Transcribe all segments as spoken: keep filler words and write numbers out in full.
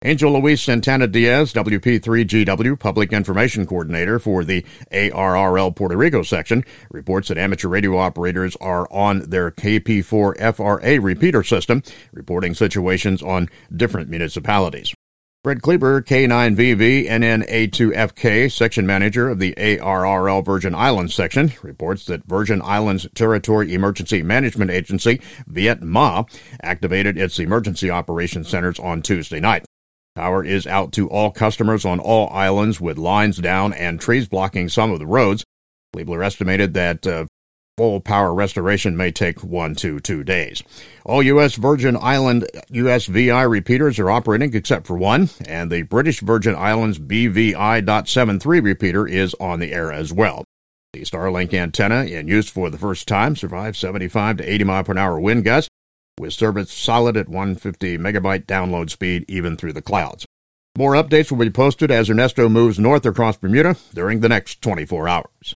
Angel Luis Santana Diaz, W P three G W Public Information Coordinator for the A R R L Puerto Rico section, reports that amateur radio operators are on their K P four F R A repeater system, reporting situations on different municipalities. Fred Kleber, K nine V V N N A two F K, section manager of the A R R L Virgin Islands section, reports that Virgin Islands Territory Emergency Management Agency, Viet Ma, activated its emergency operations centers on Tuesday night. Power is out to all customers on all islands with lines down and trees blocking some of the roads. Kleber estimated that uh, full power restoration may take one to two days. All U S Virgin Island U S V I repeaters are operating except for one, and the British Virgin Islands B V I seventy-three repeater is on the air as well. The Starlink antenna, in use for the first time, survived seventy-five to eighty mile per hour wind gusts, with service solid at one hundred fifty megabyte download speed even through the clouds. More updates will be posted as Ernesto moves north across Bermuda during the next twenty-four hours.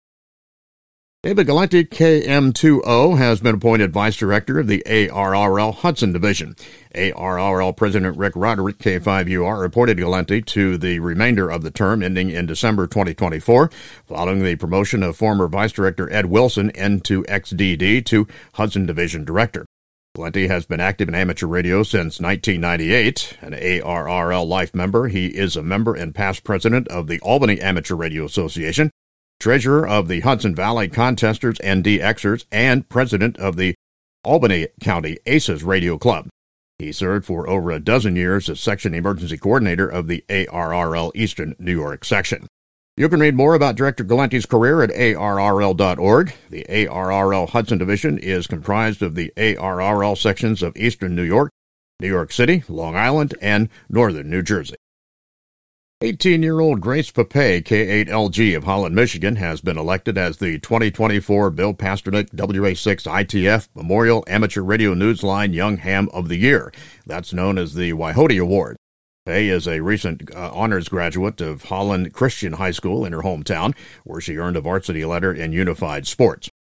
David Galante, K M two O, has been appointed Vice Director of the A R R L Hudson Division. A R R L President Rick Roderick, K five U R, reported Galante to the remainder of the term ending in December twenty twenty-four, following the promotion of former Vice Director Ed Wilson, N two X D D, to Hudson Division Director. Galante has been active in amateur radio since nineteen ninety-eight. An A R R L Life member, he is a member and past president of the Albany Amateur Radio Association, treasurer of the Hudson Valley Contesters and D Xers, and president of the Albany County Aces Radio Club. He served for over a dozen years as section emergency coordinator of the A R R L Eastern New York section. You can read more about Director Galante's career at A R R L dot org. The A R R L Hudson Division is comprised of the A R R L sections of Eastern New York, New York City, Long Island, and Northern New Jersey. eighteen-year-old Grace Pape, K eight L G of Holland, Michigan, has been elected as the twenty twenty-four Bill Pasternak W A six I T F Memorial Amateur Radio Newsline Young Ham of the Year. That's known as the Waihote Award. Pape is a recent uh, honors graduate of Holland Christian High School in her hometown, where she earned a varsity letter in unified sports.